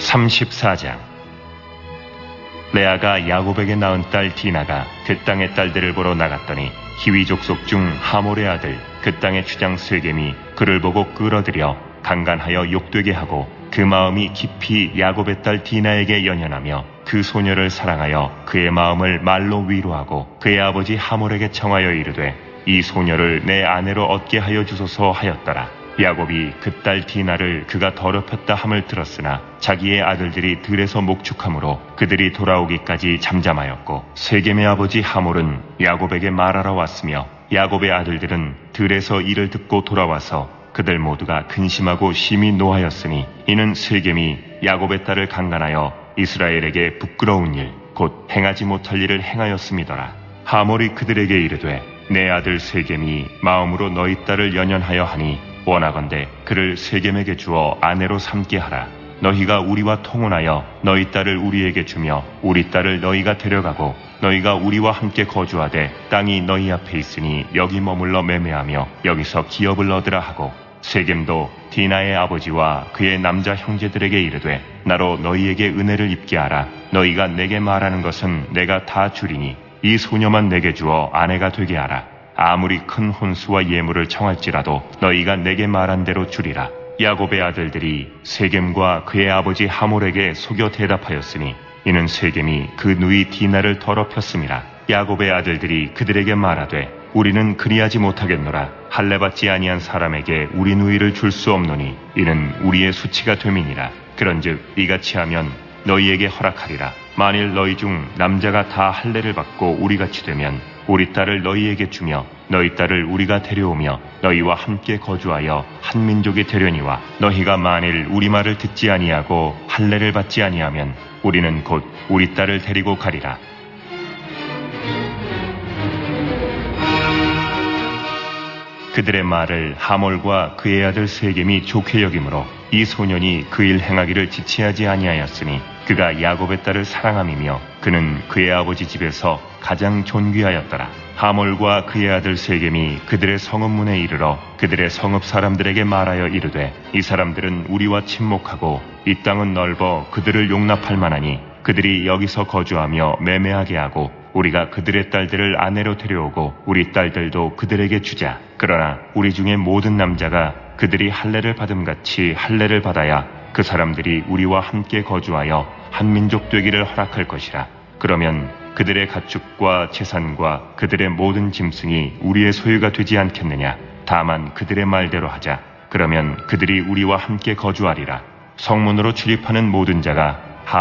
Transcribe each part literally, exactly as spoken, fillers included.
삼십사 장. 레아가 야곱에게 낳은 딸 디나가 그 땅의 딸들을 보러 나갔더니 히위 족속 중 하몰의 아들 그 땅의 주장 세겜이 그를 보고 끌어들여 강간하여 욕되게 하고 그 마음이 깊이 야곱의 딸 디나에게 연연하며 그 소녀를 사랑하여 그의 마음을 말로 위로하고 그의 아버지 하몰에게 청하여 이르되 이 소녀를 내 아내로 얻게 하여 주소서 하였더라. 야곱이 그 딸 디나를 그가 더럽혔다 함을 들었으나 자기의 아들들이 들에서 목축함으로 그들이 돌아오기까지 잠잠하였고 세겜의 아버지 하몰은 야곱에게 말하러 왔으며 야곱의 아들들은 들에서 이를 듣고 돌아와서 그들 모두가 근심하고 심히 노하였으니 이는 세겜이 야곱의 딸을 강간하여 이스라엘에게 부끄러운 일 곧 행하지 못할 일을 행하였음이더라. 하몰이 그들에게 이르되 내 아들 세겜이 마음으로 너희 딸을 연연하여 하니 원하건대 그를 세겜에게 주어 아내로 삼게 하라. 너희가 우리와 통혼하여 너희 딸을 우리에게 주며 우리 딸을 너희가 데려가고 너희가 우리와 함께 거주하되 땅이 너희 앞에 있으니 여기 머물러 매매하며 여기서 기업을 얻으라 하고 세겜도 디나의 아버지와 그의 남자 형제들에게 이르되 나로 너희에게 은혜를 입게 하라. 너희가 내게 말하는 것은 내가 다 주리니 이 소녀만 내게 주어 아내가 되게 하라. 아무리 큰 혼수와 예물을 청할지라도 너희가 내게 말한 대로 주리라. 야곱의 아들들이 세겜과 그의 아버지 하몰에게 속여 대답하였으니 이는 세겜이 그 누이 디나를 더럽혔음이라. 야곱의 아들들이 그들에게 말하되 우리는 그리하지 못하겠노라. 할례받지 아니한 사람에게 우리 누이를 줄 수 없노니 이는 우리의 수치가 됨이니라. 그런즉 이같이 하면 너희에게 허락하리라. 만일 너희 중 남자가 다 할례를 받고 우리같이 되면 우리 딸을 너희에게 주며 너희 딸을 우리가 데려오며 너희와 함께 거주하여 한 민족이 되려니와 너희가 만일 우리 말을 듣지 아니하고 할례를 받지 아니하면 우리는 곧 우리 딸을 데리고 가리라. 그들의 말을 하몰과 그의 아들 세겜이 좋게 여기므로 이 소년이 그 일 행하기를 지체하지 아니하였으니 그가 야곱의 딸을 사랑함이며 그는 그의 아버지 집에서 가장 존귀하였더라. 하몰과 그의 아들 세겜이 그들의 성읍문에 이르러 그들의 성읍 사람들에게 말하여 이르되 이 사람들은 우리와 친목하고 이 땅은 넓어 그들을 용납할 만하니 그들이 여기서 거주하며 매매하게 하고 우리가 그들의 딸들을 아내로 데려오고 우리 딸들도 그들에게 주자. 그러나 우리 중에 모든 남자가 그들이 할례를 받음같이 할례를 받아야 그 사람들이 우리와 함께 거주하여 한 민족 되기를 허락할 것이라. 그러면 그들의 가축과 재산과 그들의 모든 짐승이 우리의 소유가 되지 않겠느냐. 다만 그들의 말대로 하자. 그러면 그들이 우리와 함께 거주하리라. 성문으로 출입하는 모든 자가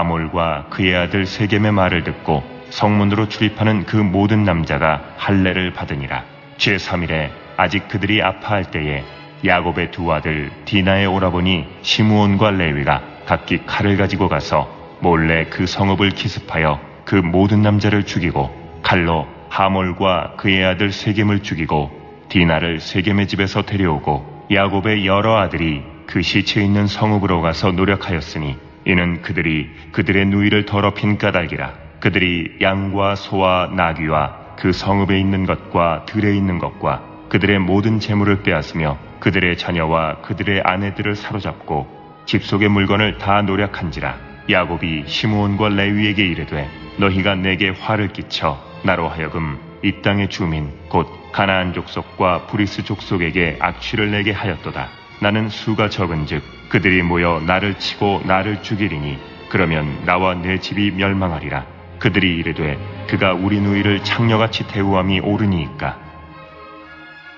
하몰과 그의 아들 세겜의 말을 듣고 성문으로 출입하는 그 모든 남자가 할례를 받으니라. 제삼 일에 아직 그들이 아파할 때에 야곱의 두 아들 디나의 오라버니 시므온과 레위가 각기 칼을 가지고 가서 몰래 그 성읍을 기습하여 그 모든 남자를 죽이고 칼로 하몰과 그의 아들 세겜을 죽이고 디나를 세겜의 집에서 데려오고 야곱의 여러 아들이 그 시체 있는 성읍으로 가서 노력하였으니 이는 그들이 그들의 누이를 더럽힌 까닭이라. 그들이 양과 소와 나귀와 그 성읍에 있는 것과 들에 있는 것과 그들의 모든 재물을 빼앗으며 그들의 자녀와 그들의 아내들을 사로잡고 집 속의 물건을 다 노략한지라. 야곱이 시므온과 레위에게 이르되 너희가 내게 화를 끼쳐 나로 하여금 이 땅의 주민 곧 가나안 족속과 브리스 족속에게 악취를 내게 하였도다. 나는 수가 적은즉 그들이 모여 나를 치고 나를 죽이리니 그러면 나와 내 집이 멸망하리라. 그들이 이르되 그가 우리 누이를 창녀같이 대우함이 옳으니이까.